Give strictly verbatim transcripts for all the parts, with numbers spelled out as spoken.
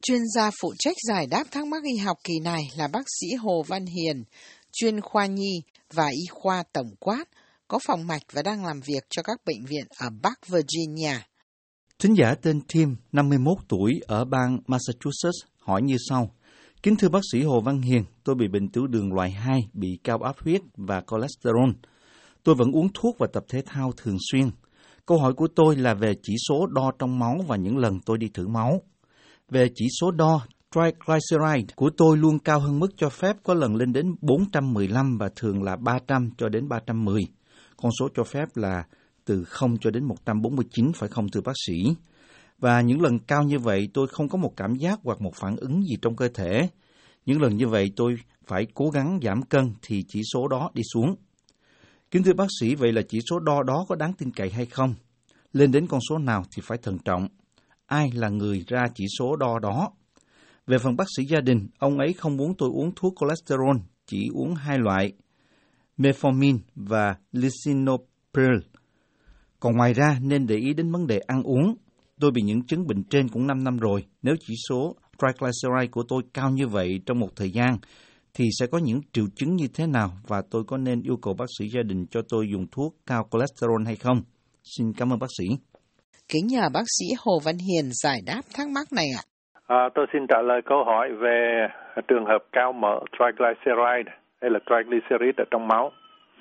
Chuyên gia phụ trách giải đáp thắc mắc y học kỳ này là bác sĩ Hồ Văn Hiền, chuyên khoa nhi và y khoa tổng quát, có phòng mạch và đang làm việc cho các bệnh viện ở Bắc Virginia. Thính giả tên Tim, năm mươi mốt tuổi, ở bang Massachusetts, hỏi như sau. Kính thưa bác sĩ Hồ Văn Hiền, tôi bị bệnh tiểu đường loại hai, bị cao áp huyết và cholesterol. Tôi vẫn uống thuốc và tập thể thao thường xuyên. Câu hỏi của tôi là về chỉ số đo trong máu và những lần tôi đi thử máu. Về chỉ số đo, triglyceride của tôi luôn cao hơn mức cho phép, có lần lên đến bốn trăm mười lăm và thường là ba trăm cho đến ba trăm mười. Con số cho phép là từ không cho đến một trăm bốn mươi chín, phải không thưa bác sĩ? Và những lần cao như vậy tôi không có một cảm giác hoặc một phản ứng gì trong cơ thể. Những lần như vậy tôi phải cố gắng giảm cân thì chỉ số đó đi xuống. Kính thưa bác sĩ, vậy là chỉ số đo đó có đáng tin cậy hay không? Lên đến con số nào thì phải thận trọng. Ai là người ra chỉ số đo đó? Về phần bác sĩ gia đình, ông ấy không muốn tôi uống thuốc cholesterol, chỉ uống hai loại, metformin và lisinopril. Còn ngoài ra nên để ý đến vấn đề ăn uống. Tôi bị những chứng bệnh trên cũng năm năm rồi. Nếu chỉ số triglyceride của tôi cao như vậy trong một thời gian, thì sẽ có những triệu chứng như thế nào và tôi có nên yêu cầu bác sĩ gia đình cho tôi dùng thuốc cao cholesterol hay không? Xin cảm ơn bác sĩ. Kính nhờ bác sĩ Hồ Văn Hiền giải đáp thắc mắc này ạ. À, tôi xin trả lời câu hỏi về trường hợp cao mỡ triglyceride hay là triglycerid ở trong máu.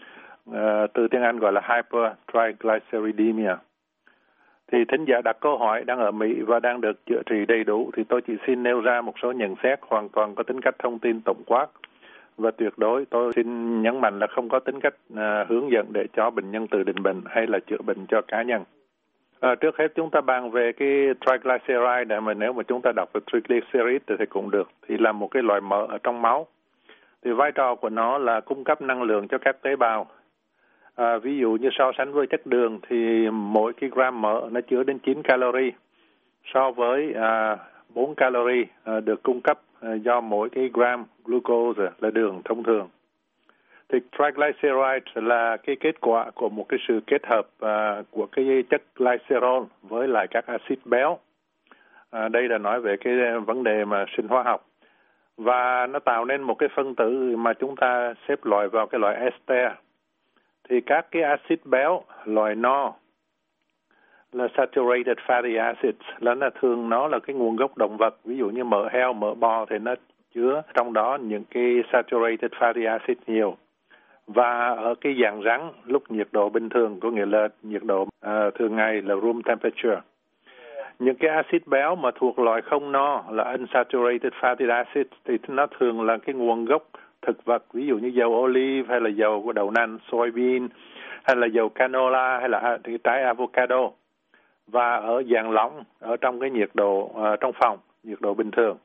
À, từ tiếng Anh gọi là hypertriglyceridemia. Thì thính giả đặt câu hỏi đang ở Mỹ và đang được chữa trị đầy đủ, thì tôi chỉ xin nêu ra một số nhận xét hoàn toàn có tính cách thông tin tổng quát và tuyệt đối. Tôi xin nhấn mạnh là không có tính cách à, hướng dẫn để cho bệnh nhân tự định bệnh hay là chữa bệnh cho cá nhân. À, trước hết chúng ta bàn về cái triglyceride này, mà nếu mà chúng ta đọc về triglycerid thì cũng được, thì là một cái loại mỡ ở trong máu. Thì vai trò của nó là cung cấp năng lượng cho các tế bào. À, ví dụ như so sánh với chất đường thì mỗi cái gram mỡ nó chứa đến chín calorie, so với à, bốn calorie à, được cung cấp à, do mỗi cái gram glucose là đường thông thường. Thì triglyceride là cái kết quả của một cái sự kết hợp à, của cái chất glycerol với lại các axit béo. À, đây là nói về cái vấn đề mà sinh hóa học. Và nó tạo nên một cái phân tử mà chúng ta xếp loại vào cái loại ester. Thì các cái axit béo loại no là saturated fatty acids, là nó thường nó là cái nguồn gốc động vật, ví dụ như mỡ heo, mỡ bò thì nó chứa trong đó những cái saturated fatty acids nhiều. Và ở cái dạng rắn lúc nhiệt độ bình thường, có nghĩa là nhiệt độ uh, thường ngày là room temperature. Những cái axit béo mà thuộc loại không no là unsaturated fatty acids thì nó thường là cái nguồn gốc thực vật, ví dụ như dầu olive hay là dầu của đậu nành, soybean, hay là dầu canola hay là cái trái avocado. Và ở dạng lỏng, ở trong cái nhiệt độ uh, trong phòng, nhiệt độ bình thường.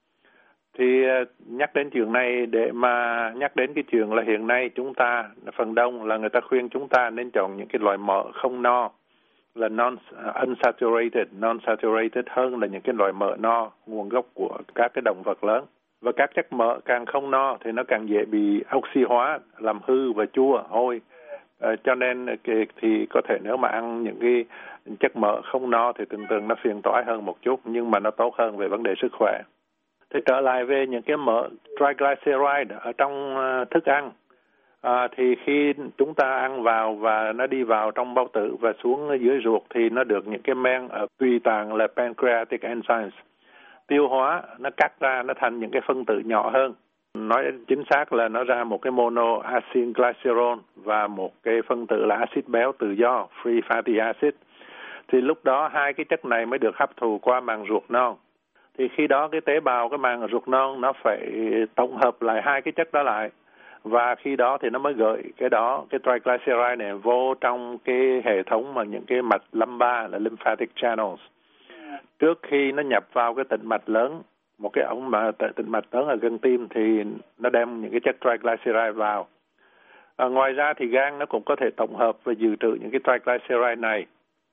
Thì uh, nhắc đến chuyện này để mà nhắc đến cái chuyện là hiện nay chúng ta, phần đông là người ta khuyên chúng ta nên chọn những cái loại mỡ không no, là non uh, unsaturated, non-saturated hơn là những cái loại mỡ no, nguồn gốc của các cái động vật lớn. Và các chất mỡ càng không no thì nó càng dễ bị oxy hóa, làm hư và chua, hôi. À, cho nên thì có thể nếu mà ăn những cái chất mỡ không no thì thường thường nó phiền toái hơn một chút, nhưng mà nó tốt hơn về vấn đề sức khỏe. Thì trở lại về những cái mỡ triglyceride ở trong uh, thức ăn, à, thì khi chúng ta ăn vào và nó đi vào trong bao tử và xuống dưới ruột thì nó được những cái men ở tùy tạng là pancreatic enzymes tiêu hóa, nó cắt ra nó thành những cái phân tử nhỏ hơn. Nói chính xác là nó ra một cái monoacylglycerol và một cái phân tử là axit béo tự do, free fatty acid. Thì lúc đó hai cái chất này mới được hấp thụ qua màng ruột non. Thì khi đó cái tế bào, cái màng ruột non nó phải tổng hợp lại hai cái chất đó lại. Và khi đó thì nó mới gửi cái đó, cái triglyceride này vô trong cái hệ thống mà những cái mạch lumbar là lymphatic channels. Trước khi nó nhập vào cái tĩnh mạch lớn, một cái ống mà tĩnh mạch lớn ở gần tim thì nó đem những cái chất triglyceride vào. À, ngoài ra thì gan nó cũng có thể tổng hợp và dự trữ những cái triglyceride này.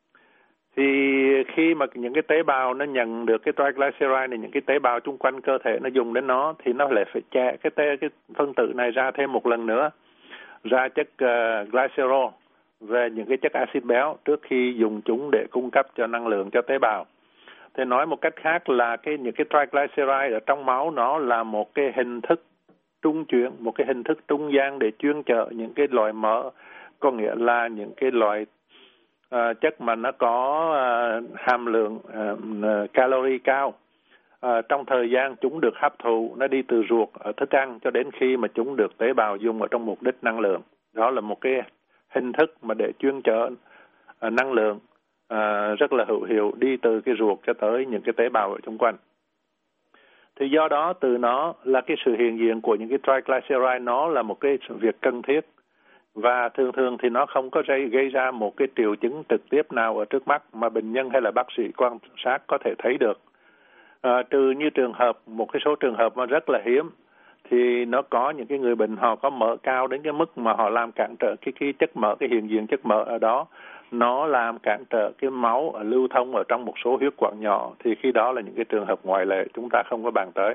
Thì khi mà những cái tế bào nó nhận được cái triglyceride này, những cái tế bào chung quanh cơ thể nó dùng đến nó thì nó lại phải chạy cái, tế, cái phân tử này ra thêm một lần nữa, ra chất uh, glycerol về những cái chất axit béo trước khi dùng chúng để cung cấp cho năng lượng cho tế bào. Thì nói một cách khác là cái những cái triglyceride ở trong máu nó là một cái hình thức trung chuyển, một cái hình thức trung gian để chuyên chở những cái loại mỡ, có nghĩa là những cái loại uh, chất mà nó có uh, hàm lượng uh, calorie cao. Uh, trong thời gian chúng được hấp thụ, nó đi từ ruột ở thức ăn cho đến khi mà chúng được tế bào dùng ở trong mục đích năng lượng. Đó là một cái hình thức mà để chuyên chở uh, năng lượng uh, rất là hữu hiệu đi từ cái ruột cho tới những cái tế bào ở xung quanh. Thì do đó từ nó là cái sự hiện diện của những cái triglyceride nó là một cái việc cần thiết, và thường thường thì nó không có gây, gây ra một cái triệu chứng trực tiếp nào ở trước mắt mà bệnh nhân hay là bác sĩ quan sát có thể thấy được. À, trừ như trường hợp, một cái số trường hợp mà rất là hiếm, thì nó có những cái người bệnh họ có mỡ cao đến cái mức mà họ làm cản trở cái, cái chất mỡ, cái hiện diện chất mỡ ở đó, nó làm cản trở cái máu lưu thông ở trong một số huyết quản nhỏ, thì khi đó là những cái trường hợp ngoại lệ chúng ta không có bàn tới.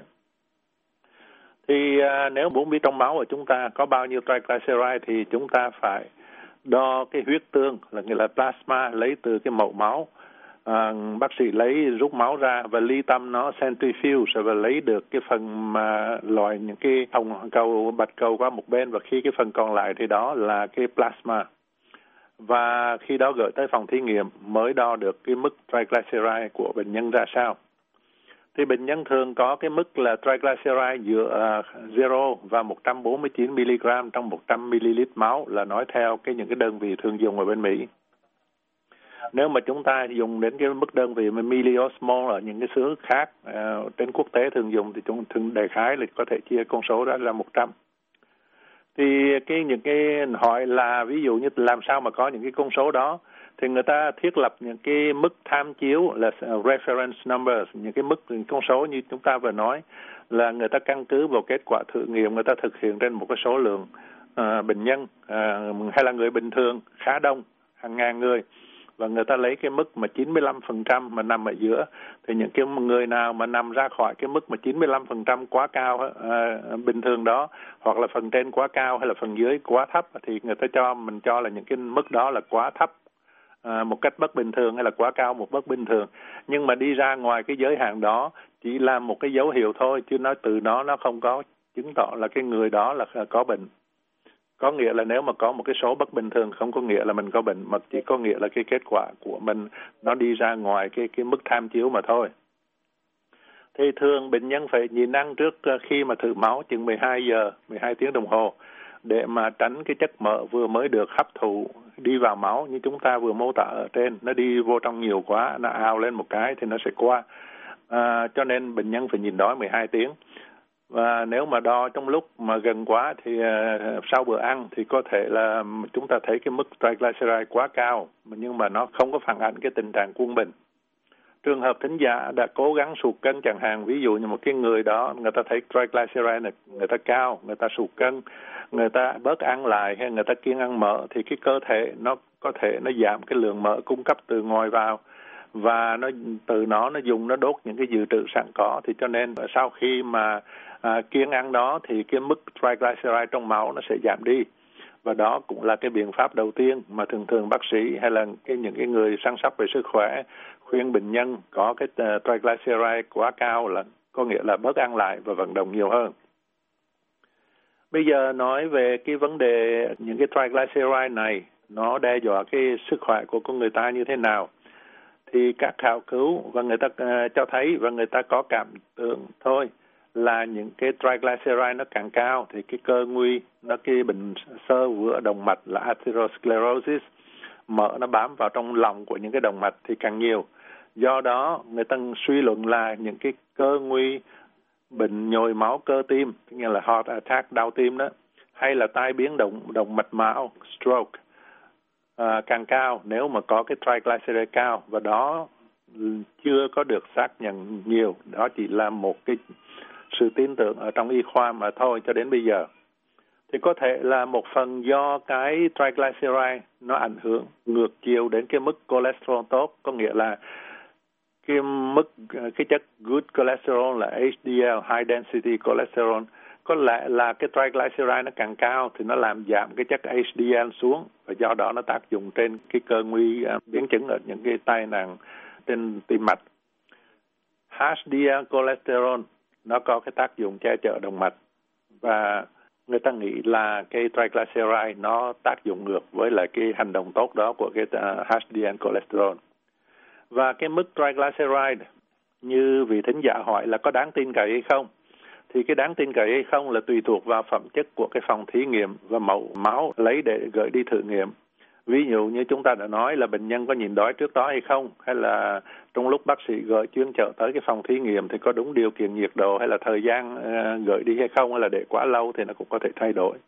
Thì à, nếu muốn biết trong máu của chúng ta có bao nhiêu triglyceride thì chúng ta phải đo cái huyết tương, là nghĩa là plasma, lấy từ cái mẫu máu. À, bác sĩ lấy rút máu ra và ly tâm nó centrifuge và lấy được cái phần mà loại những cái hồng cầu, bạch cầu qua một bên, và khi cái phần còn lại thì đó là cái plasma. Và khi đó gửi tới phòng thí nghiệm mới đo được cái mức triglyceride của bệnh nhân ra sao. Thì bệnh nhân thường có cái mức là triglyceride giữa uh, zero và một trăm bốn mươi chín mi-li-gam trong một trăm mi-li-lít máu, là nói theo cái những cái đơn vị thường dùng ở bên Mỹ. Nếu mà chúng ta dùng đến cái mức đơn vị milliosmol ở những cái xứ khác uh, trên quốc tế thường dùng thì chúng thường đại khái là có thể chia con số đó là một trăm. Thì cái những cái hỏi là ví dụ như làm sao mà có những cái con số đó, thì người ta thiết lập những cái mức tham chiếu là reference numbers, những cái mức những con số như chúng ta vừa nói, là người ta căn cứ vào kết quả thử nghiệm người ta thực hiện trên một cái số lượng uh, bệnh nhân uh, hay là người bình thường khá đông, hàng ngàn người, và người ta lấy cái mức mà chín mươi lăm phần trăm mà nằm ở giữa. Thì những cái người nào mà nằm ra khỏi cái mức mà chín mươi lăm phần trăm quá cao uh, bình thường đó, hoặc là phần trên quá cao hay là phần dưới quá thấp, thì người ta cho mình cho là những cái mức đó là quá thấp À, một cách bất bình thường hay là quá cao một bất bình thường. Nhưng mà đi ra ngoài cái giới hạn đó chỉ là một cái dấu hiệu thôi, chứ nó từ đó nó không có chứng tỏ là cái người đó là có bệnh. Có nghĩa là nếu mà có một cái số bất bình thường không có nghĩa là mình có bệnh, mà chỉ có nghĩa là cái kết quả của mình nó đi ra ngoài cái cái mức tham chiếu mà thôi. Thì thường bệnh nhân phải nhịn ăn trước khi mà thử máu chừng mười hai giờ, mười hai tiếng đồng hồ, để mà tránh cái chất mỡ vừa mới được hấp thụ đi vào máu như chúng ta vừa mô tả ở trên, nó đi vô trong nhiều quá, nó ào lên một cái thì nó sẽ qua. À, cho nên bệnh nhân phải nhịn đói mười hai tiếng. Và nếu mà đo trong lúc mà gần quá thì uh, sau bữa ăn thì có thể là chúng ta thấy cái mức triglyceride quá cao, nhưng mà nó không có phản ánh cái tình trạng quân bình. Trường hợp thính giả đã cố gắng sụt cân chẳng hạn, ví dụ như một cái người đó người ta thấy triglyceride này người ta cao, người ta sụt cân, người ta bớt ăn lại hay người ta kiêng ăn mỡ, thì cái cơ thể nó có thể nó giảm cái lượng mỡ cung cấp từ ngoài vào, và nó từ nó nó dùng nó đốt những cái dự trữ sẵn có. Thì cho nên sau khi mà à, kiêng ăn đó thì cái mức triglyceride trong máu nó sẽ giảm đi. Và đó cũng là cái biện pháp đầu tiên mà thường thường bác sĩ hay là cái những cái người săn sóc về sức khỏe khuyên bệnh nhân có cái uh, triglyceride quá cao, là có nghĩa là bớt ăn lại và vận động nhiều hơn. Bây giờ nói về cái vấn đề những cái triglyceride này nó đe dọa cái sức khỏe của con người ta như thế nào, thì các khảo cứu và người ta uh, cho thấy và người ta có cảm tưởng thôi là những cái triglyceride nó càng cao thì cái cơ nguy, nó cái bệnh xơ vữa động mạch là atherosclerosis, mỡ nó bám vào trong lòng của những cái động mạch thì càng nhiều. Do đó người ta suy luận là những cái cơ nguy bệnh nhồi máu cơ tim, nghĩa là heart attack, đau tim đó, hay là tai biến động động mạch máu stroke à, càng cao nếu mà có cái triglyceride cao, và đó chưa có được xác nhận nhiều, đó chỉ là một cái sự tin tưởng ở trong y khoa mà thôi cho đến bây giờ. Thì có thể là một phần do cái triglyceride nó ảnh hưởng ngược chiều đến cái mức cholesterol tốt, có nghĩa là cái mức cái chất good cholesterol là H D L, high density cholesterol, có lẽ là cái triglyceride nó càng cao thì nó làm giảm cái chất H D L xuống, và do đó nó tác dụng trên cái cơ nguy uh, biến chứng ở những cái tai nạn trên tim mạch. hát đê lờ cholesterol nó có cái tác dụng che chở động mạch, và người ta nghĩ là cái triglyceride nó tác dụng ngược với lại cái hành động tốt đó của cái hát đê lờ cholesterol. Và cái mức triglyceride như vị thính giả hỏi là có đáng tin cậy hay không, thì cái đáng tin cậy hay không là tùy thuộc vào phẩm chất của cái phòng thí nghiệm và mẫu máu lấy để gửi đi thử nghiệm. Ví dụ như chúng ta đã nói là bệnh nhân có nhịn đói trước đó hay không, hay là trong lúc bác sĩ gửi chuyên chở tới cái phòng thí nghiệm thì có đúng điều kiện nhiệt độ hay là thời gian uh, gửi đi hay không, hay là để quá lâu thì nó cũng có thể thay đổi.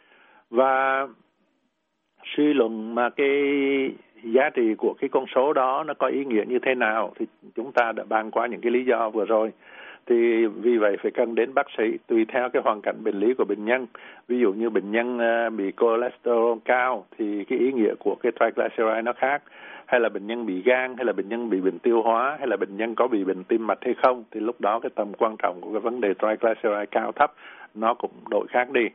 Và suy luận mà cái giá trị của cái con số đó nó có ý nghĩa như thế nào thì chúng ta đã bàn qua những cái lý do vừa rồi. Thì vì vậy phải cần đến bác sĩ tùy theo cái hoàn cảnh bệnh lý của bệnh nhân. Ví dụ như bệnh nhân bị cholesterol cao thì cái ý nghĩa của cái triglyceride nó khác, hay là bệnh nhân bị gan, hay là bệnh nhân bị bệnh tiêu hóa, hay là bệnh nhân có bị bệnh tim mạch hay không, thì lúc đó cái tầm quan trọng của cái vấn đề triglyceride cao thấp nó cũng đổi khác đi.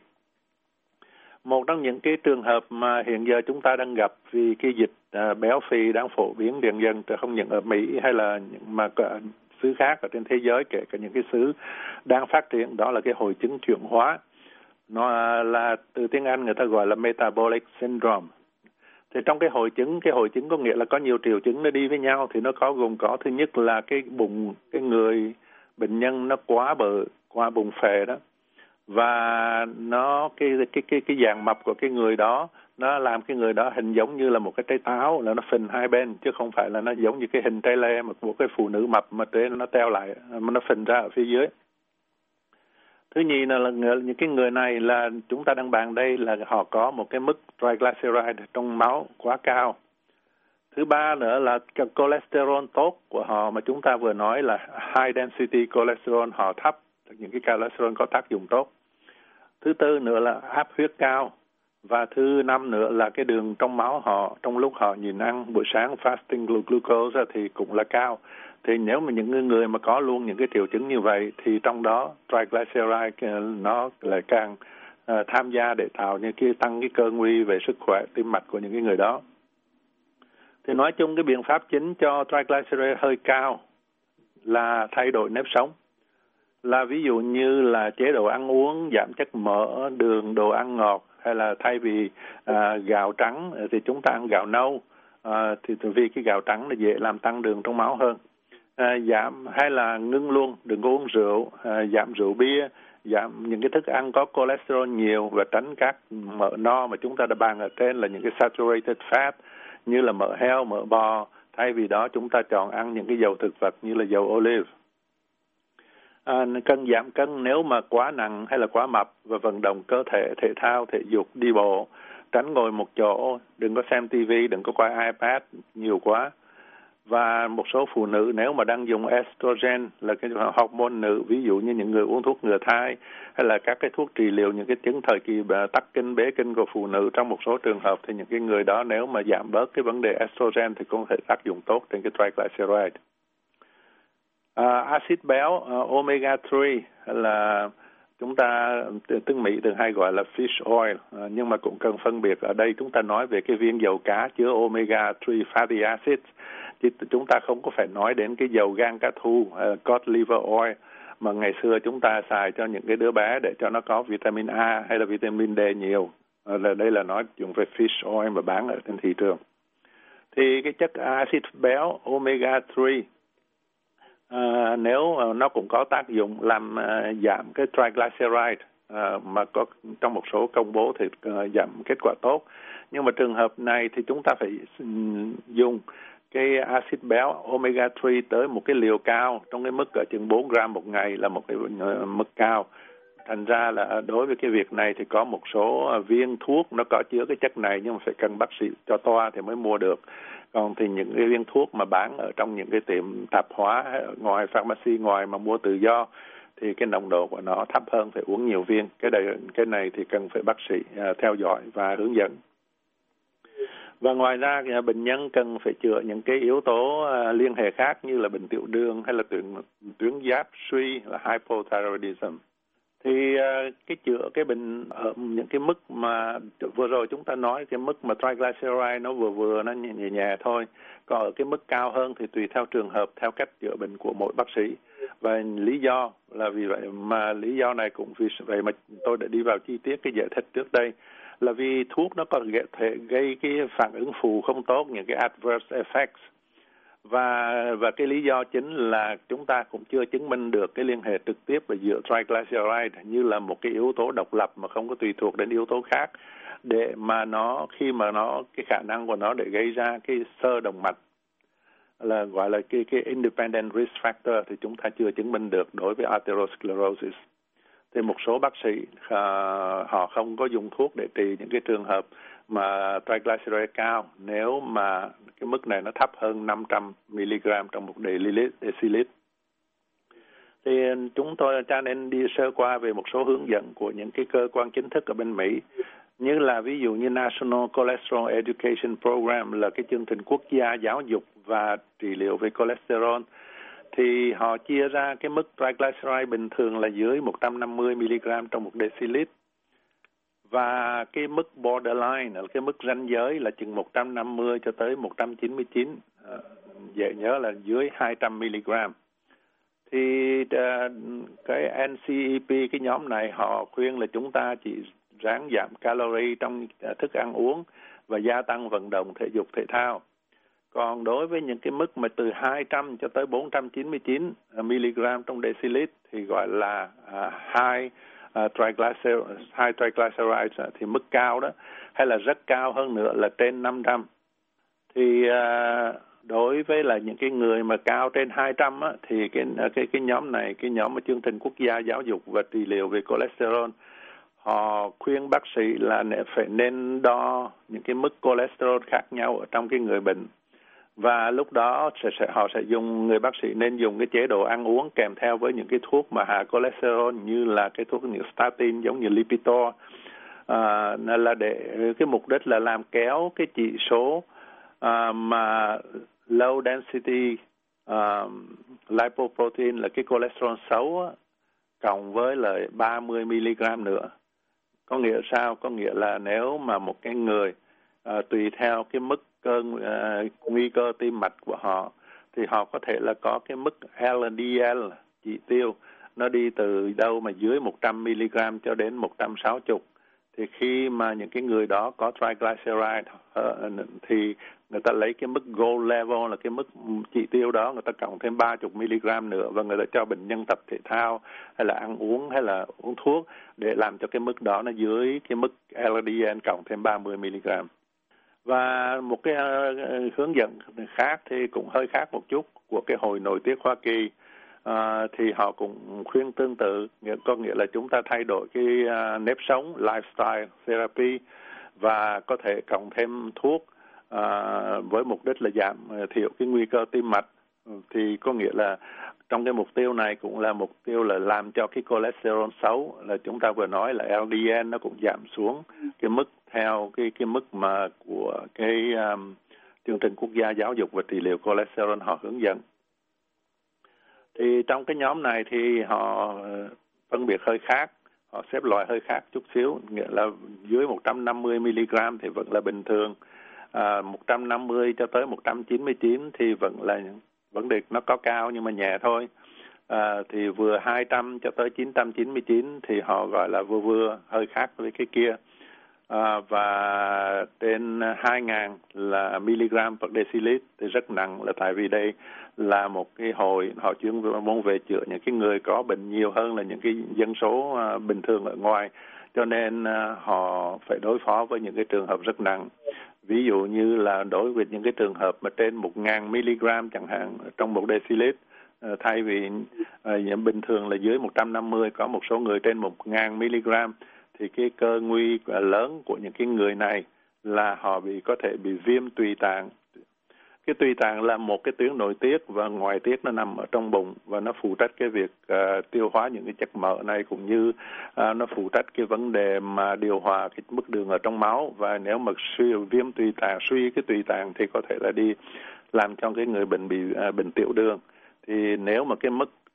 Một trong những cái trường hợp mà hiện giờ chúng ta đang gặp vì cái dịch uh, béo phì đang phổ biến dần dần, không những ở Mỹ hay là những mà cả xứ khác ở trên thế giới, kể cả những cái xứ đang phát triển, đó là cái hội chứng chuyển hóa. Nó là từ tiếng Anh người ta gọi là metabolic syndrome. Thì trong cái hội chứng, cái hội chứng có nghĩa là có nhiều triệu chứng nó đi với nhau, thì nó có gồm có thứ nhất là cái bụng, cái người bệnh nhân nó quá bự, quá bụng phệ đó. Và nó cái cái cái cái dạng mập của cái người đó nó làm cái người đó hình giống như là một cái trái táo, là nó phình hai bên, chứ không phải là nó giống như cái hình trái lê mà của cái phụ nữ mập mà trên nó teo lại mà nó phình ra ở phía dưới. Thứ nhì là, là những cái người này là chúng ta đang bàn đây là họ có một cái mức triglyceride trong máu quá cao. Thứ ba nữa là cholesterol tốt của họ mà chúng ta vừa nói là high density cholesterol họ thấp, những cái cholesterol có tác dụng tốt. Thứ tư nữa là áp huyết cao. Và thứ năm nữa là cái đường trong máu họ trong lúc họ nhịn ăn buổi sáng fasting glucose thì cũng là cao. Thì nếu mà những người mà có luôn những cái triệu chứng như vậy thì trong đó triglyceride nó lại càng uh, tham gia để tạo những cái tăng cái cơ nguy về sức khỏe tim mạch của những cái người đó. Thì nói chung cái biện pháp chính cho triglyceride hơi cao là thay đổi nếp sống. Là ví dụ như là chế độ ăn uống, giảm chất mỡ, đường, đồ ăn ngọt, hay là thay vì à, gạo trắng thì chúng ta ăn gạo nâu, à, thì vì cái gạo trắng nó dễ làm tăng đường trong máu hơn. À, giảm hay là ngưng luôn, đừng có uống rượu, à, giảm rượu bia, giảm những cái thức ăn có cholesterol nhiều và tránh các mỡ no mà chúng ta đã bàn ở trên là những cái saturated fat như là mỡ heo, mỡ bò. Thay vì đó chúng ta chọn ăn những cái dầu thực vật như là dầu olive. À, cân giảm cân nếu mà quá nặng hay là quá mập, và vận động cơ thể, thể thao, thể dục, đi bộ, tránh ngồi một chỗ, đừng có xem tivi, đừng có coi iPad nhiều quá. Và một số phụ nữ nếu mà đang dùng estrogen là cái hormone nữ, ví dụ như những người uống thuốc ngừa thai hay là các cái thuốc trị liệu những cái chứng thời kỳ tắc kinh, bế kinh của phụ nữ, trong một số trường hợp thì những cái người đó nếu mà giảm bớt cái vấn đề estrogen thì cũng thể tác dụng tốt trên cái triglyceride. À, axit béo uh, omega ba là chúng ta tiếng Mỹ thường hay gọi là fish oil, uh, nhưng mà cũng cần phân biệt ở đây chúng ta nói về cái viên dầu cá chứa omega ba fatty acids, chứ chúng ta không có phải nói đến cái dầu gan cá thu, uh, cod liver oil mà ngày xưa chúng ta xài cho những cái đứa bé để cho nó có vitamin A hay là vitamin D nhiều. Uh, là đây là nói dùng về fish oil mà bán ở trên thị trường. Thì cái chất axit béo omega ba À, nếu uh, nó cũng có tác dụng làm uh, giảm cái triglyceride, uh, mà có trong một số công bố thì uh, giảm kết quả tốt. Nhưng mà trường hợp này thì chúng ta phải um, dùng cái axit béo omega ba tới một cái liều cao, trong cái mức ở chừng bốn gram một ngày là một cái uh, mức cao. Thành ra là đối với cái việc này thì có một số uh, viên thuốc nó có chứa cái chất này, nhưng mà phải cần bác sĩ cho toa thì mới mua được. Còn thì những cái viên thuốc mà bán ở trong những cái tiệm tạp hóa, ngoài pharmacy, ngoài mà mua tự do thì cái nồng độ của nó thấp hơn, phải uống nhiều viên. Cái này, cái này thì cần phải bác sĩ uh, theo dõi và hướng dẫn. Và ngoài ra thì bệnh nhân cần phải chữa những cái yếu tố uh, liên hệ khác như là bệnh tiểu đường hay là tuyến, tuyến giáp suy, là hypothyroidism. Thì uh, cái chữa cái bệnh ở những cái mức mà vừa rồi chúng ta nói, cái mức mà triglyceride nó vừa vừa nó nhẹ nhẹ, nhẹ thôi. Còn ở cái mức cao hơn thì tùy theo trường hợp, theo cách chữa bệnh của mỗi bác sĩ. Và lý do là vì vậy mà lý do này cũng vì vậy mà tôi đã đi vào chi tiết cái giải thích trước đây, là vì thuốc nó có thể gây cái phản ứng phụ không tốt, những cái adverse effects. Và và cái lý do chính là chúng ta cũng chưa chứng minh được cái liên hệ trực tiếp về giữa triglyceride như là một cái yếu tố độc lập mà không có tùy thuộc đến yếu tố khác, để mà nó khi mà nó cái khả năng của nó để gây ra cái xơ động mạch, là gọi là cái cái independent risk factor, thì chúng ta chưa chứng minh được đối với atherosclerosis. Thì một số bác sĩ uh, họ không có dùng thuốc để trị những cái trường hợp mà triglyceride cao nếu mà cái mức này nó thấp hơn năm trăm mi-li-gam trong một deciliter. Thì chúng tôi cho nên đi sơ qua về một số hướng dẫn của những cái cơ quan chính thức ở bên Mỹ, như là ví dụ như National Cholesterol Education Program, là cái chương trình quốc gia giáo dục và trị liệu về cholesterol. Thì họ chia ra cái mức triglyceride bình thường là dưới một trăm năm mươi mi-li-gam trong một deciliter. Và cái mức borderline, là cái mức ranh giới là chừng một trăm năm mươi cho tới một trăm chín mươi chín, à, dễ nhớ là dưới hai trăm mi-li-gam. Thì uh, cái en xê e pê, cái nhóm này họ khuyên là chúng ta chỉ ráng giảm calorie trong thức ăn uống và gia tăng vận động thể dục thể thao. Còn đối với những cái mức mà từ hai trăm cho tới bốn trăm chín mươi chín mi-li-gam trong deciliter thì gọi là uh, high uh, triglycerides, high triglycerides uh, thì mức cao đó, hay là rất cao hơn nữa là trên năm trăm. Thì uh, đối với là những cái người mà cao trên hai trăm á, thì cái cái cái nhóm này, cái nhóm mà chương trình quốc gia giáo dục và trị liệu về cholesterol, họ khuyên bác sĩ là phải nên đo những cái mức cholesterol khác nhau ở trong cái người bệnh. Và lúc đó sẽ, sẽ, họ sẽ dùng, người bác sĩ nên dùng cái chế độ ăn uống kèm theo với những cái thuốc mà hạ cholesterol, như là cái thuốc như statin, giống như Lipitor, à, là để cái mục đích là làm kéo cái chỉ số à, mà low density uh, lipoprotein, là cái cholesterol xấu á, cộng với lại ba mươi mi-li-gam nữa. Có nghĩa sao? Có nghĩa là nếu mà một cái người uh, tùy theo cái mức cơn uh, nguy cơ tim mạch của họ, thì họ có thể là có cái mức L D L chỉ tiêu nó đi từ đâu mà dưới một trăm mi-li-gam cho đến một trăm sáu mươi. Thì khi mà những cái người đó có triglyceride uh, thì người ta lấy cái mức goal level, là cái mức chỉ tiêu đó, người ta cộng thêm ba mươi mi-li-gam nữa, và người ta cho bệnh nhân tập thể thao hay là ăn uống hay là uống thuốc để làm cho cái mức đó nó dưới cái mức L D L cộng thêm ba mươi mi-li-gam. Và một cái uh, hướng dẫn khác thì cũng hơi khác một chút của cái Hội Nội tiết Hoa Kỳ. À, thì họ cũng khuyên tương tự, nghĩa, có nghĩa là chúng ta thay đổi cái uh, nếp sống, lifestyle therapy, và có thể cộng thêm thuốc uh, với mục đích là giảm uh, thiểu cái nguy cơ tim mạch. Thì có nghĩa là trong cái mục tiêu này cũng là mục tiêu là làm cho cái cholesterol xấu, là chúng ta vừa nói là L D L nó cũng giảm xuống cái mức theo cái cái mức mà của cái um, chương trình quốc gia giáo dục và trị liệu cholesterol họ hướng dẫn. Thì trong cái nhóm này thì họ phân biệt hơi khác, họ xếp loại hơi khác chút xíu, nghĩa là dưới một trăm năm mươi mi-li-gam thì vẫn là bình thường, à, một trăm năm mươi cho tới một trăm chín mươi chín thì vẫn là vấn đề nó có cao nhưng mà nhẹ thôi. À, thì vừa hai trăm cho tới chín trăm chín mươi chín thì họ gọi là vừa vừa, hơi khác với cái kia. À, và trên hai nghìn là miligram per deciliter thì rất nặng, là tại vì đây là một cái hội họ chuyên môn về chữa những cái người có bệnh nhiều hơn là những cái dân số uh, bình thường ở ngoài, cho nên uh, họ phải đối phó với những cái trường hợp rất nặng. Ví dụ như là đối với những cái trường hợp mà trên một nghìn miligram chẳng hạn trong một deciliter, uh, thay vì uh, bình thường là dưới một trăm năm mươi, có một số người trên một nghìn miligram, thì cái cơ nguy lớn của những cái người này là họ bị có thể bị viêm tụy tạng. Cái tụy tạng là một cái tuyến nội tiết và ngoại tiết nó nằm ở trong bụng, và nó phụ trách cái việc uh, tiêu hóa những cái chất mỡ này, cũng như uh, nó phụ trách cái vấn đề mà điều hòa cái mức đường ở trong máu. Và nếu mà suy viêm tụy tạng, suy cái tụy tạng thì có thể là đi làm cho cái người bệnh bị uh, bệnh tiểu đường. Thì nếu mà cái mức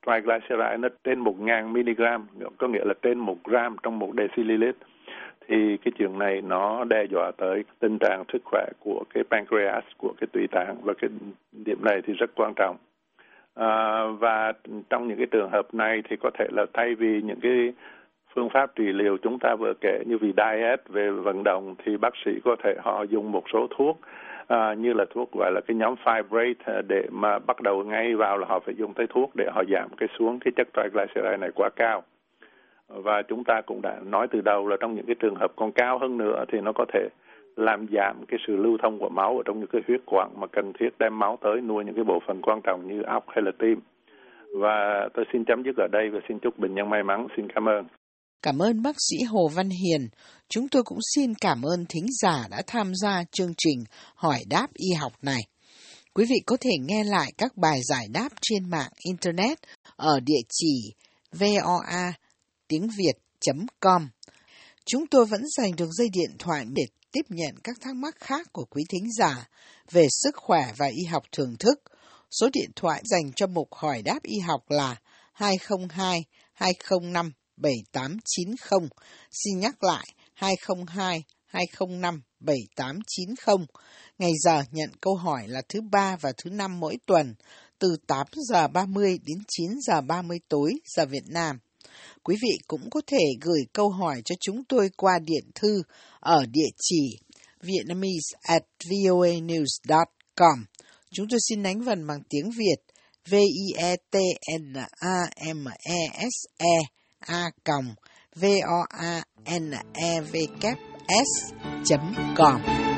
triglyceride nó trên một nghìn mi-li-gam, có nghĩa là trên một gram trong một deciliter, thì cái chuyện này nó đe dọa tới tình trạng sức khỏe của cái pancreas, của cái tụy tạng, và cái điểm này thì rất quan trọng. À, và trong những cái trường hợp này thì có thể là thay vì những cái phương pháp trị liệu chúng ta vừa kể như vì diet, về vận động, thì bác sĩ có thể họ dùng một số thuốc à, như là thuốc gọi là cái nhóm fibrate, để mà bắt đầu ngay vào là họ phải dùng tới thuốc để họ giảm cái xuống cái chất triglyceride này quá cao. Và chúng ta cũng đã nói từ đầu là trong những cái trường hợp còn cao hơn nữa thì nó có thể làm giảm cái sự lưu thông của máu ở trong những cái huyết quản mà cần thiết đem máu tới nuôi những cái bộ phận quan trọng như óc hay là tim. Và tôi xin chấm dứt ở đây và xin chúc bệnh nhân may mắn. Xin cảm ơn. Cảm ơn bác sĩ Hồ Văn Hiền. Chúng tôi cũng xin cảm ơn thính giả đã tham gia chương trình Hỏi đáp y học này. Quý vị có thể nghe lại các bài giải đáp trên mạng Internet ở địa chỉ voa tiếng việt chấm com. Chúng tôi vẫn dành đường dây điện thoại để tiếp nhận các thắc mắc khác của quý thính giả về sức khỏe và y học thưởng thức. Số điện thoại dành cho mục Hỏi đáp y học là hai không hai hai không năm bảy tám chín không. Xin nhắc lại hai không hai hai không năm bảy tám chín không. Ngày giờ nhận câu hỏi là thứ ba và thứ năm mỗi tuần, từ tám giờ ba mươi đến chín giờ ba mươi tối giờ Việt Nam. Quý vị cũng có thể gửi câu hỏi cho chúng tôi qua điện thư ở địa chỉ vietnamese at voanews dot com. Chúng tôi xin đánh vần bằng tiếng Việt v i e t n a m e s e a v o a n e w s chấm com.